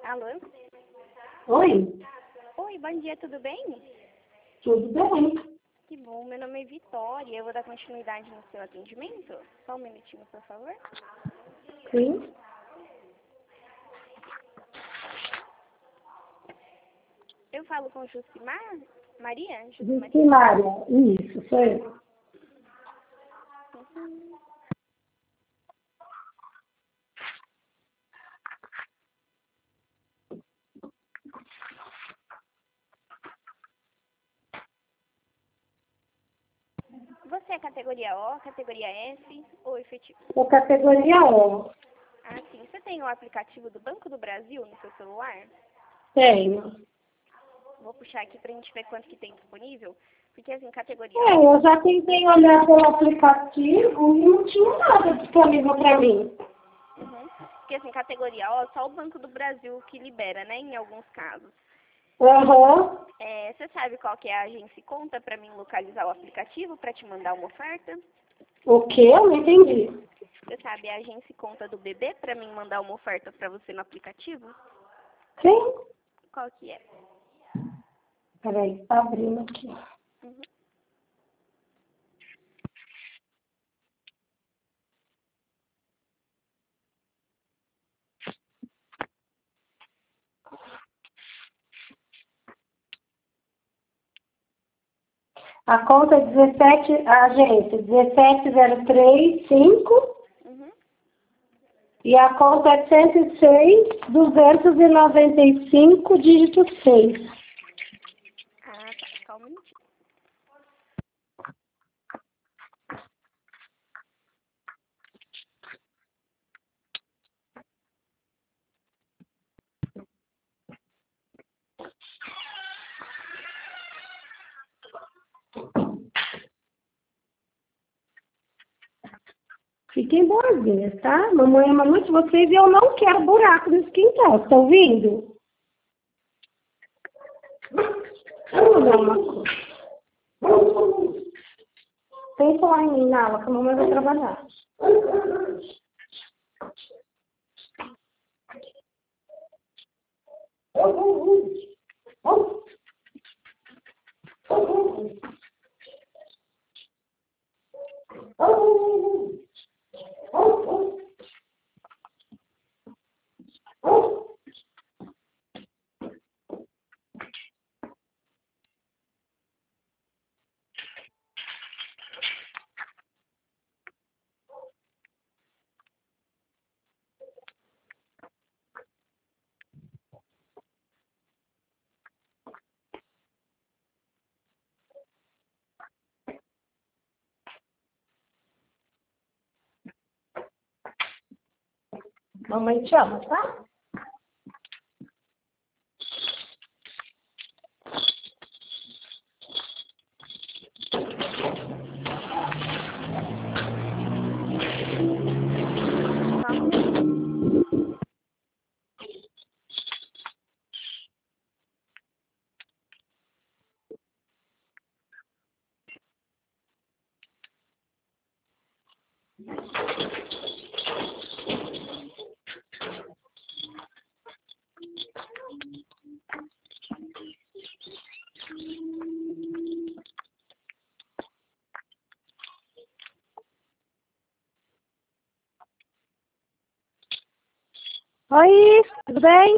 Alô? Oi, Oi, bom dia, tudo bem? tudo bem? Que bom, meu nome é Vitória, eu vou dar continuidade no seu atendimento. Só um minutinho, por favor. Sim. Eu falo com Jucimar? Maria? Jucimaria? Jucimária, isso, sou eu. Você é categoria O, categoria S ou efetivo? Sou categoria O. Ah, sim. Você tem o aplicativo do Banco do Brasil no seu celular? Tenho. Vou puxar aqui pra gente ver quanto que tem disponível. Porque, assim, categoria O... Eu já tentei olhar pelo aplicativo e não tinha nada disponível para mim. Uhum. Porque, assim, categoria O, só o Banco do Brasil que libera, né, em alguns casos. Aham. Você sabe qual que é a agência e conta para mim localizar o aplicativo para te mandar uma oferta? O quê? Eu não entendi. Você sabe a agência e conta do bebê para mim mandar uma oferta para você no aplicativo? Sim. Qual que é? Peraí, tá abrindo aqui. Uhum. A conta é 17, a agência 17035 Uhum. e a conta é 106.295, dígito 6. Ah, tá. Só um minutinho. Fiquem boazinhas, tá? Mamãe ama muito vocês e eu não quero buraco nesse quintal. Estão ouvindo? Vamos dar uma coisa. Pensa lá em mim, Nala, que a mamãe vai trabalhar. Mamãe te ama, tá? Só um minutinho. Oi, tudo bem?